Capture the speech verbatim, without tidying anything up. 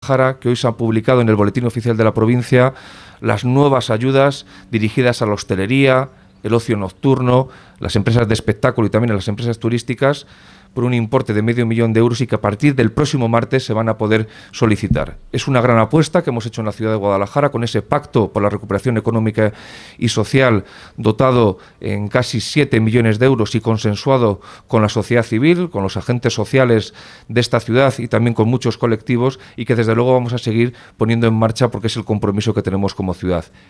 Guadalajara, que hoy se han publicado en el Boletín Oficial de la provincia las nuevas ayudas dirigidas a la hostelería, el ocio nocturno, las empresas de espectáculo y también a las empresas turísticas, por un importe de medio millón de euros y que a partir del próximo martes se van a poder solicitar. Es una gran apuesta que hemos hecho en la ciudad de Guadalajara con ese pacto por la recuperación económica y social dotado en casi siete millones de euros y consensuado con la sociedad civil, con los agentes sociales de esta ciudad y también con muchos colectivos, y que desde luego vamos a seguir poniendo en marcha porque es el compromiso que tenemos como ciudad.